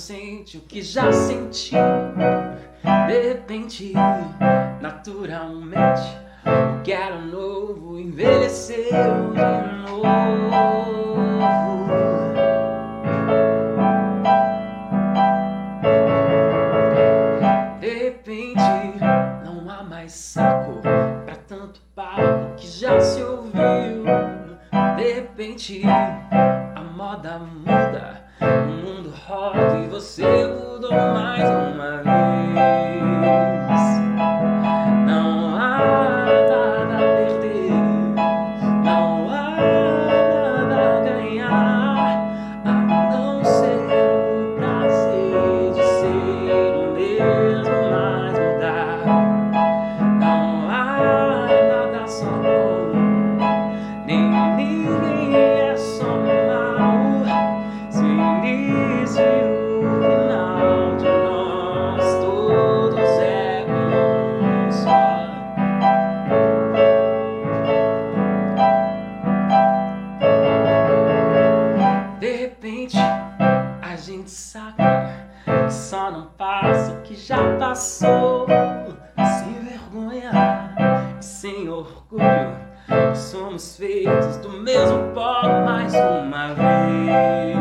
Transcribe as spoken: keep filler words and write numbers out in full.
sente o que já senti. De repente, naturalmente, o que era novo envelheceu de novo. De repente, não há mais saco pra tanto papo que já se ouviu. De repente, a moda muda, o mundo roda e você mudou mais uma vez. Não há nada a perder, não há nada a ganhar, a não ser o prazer de ser o mesmo, mas mudar. Não há nada só bom, nem ninguém é só mal. Se início e o final de nós todos é um só. De repente a gente saca que só não passa o que já passou. Sem vergonha e sem orgulho, somos feitos do mesmo pó mais uma vez.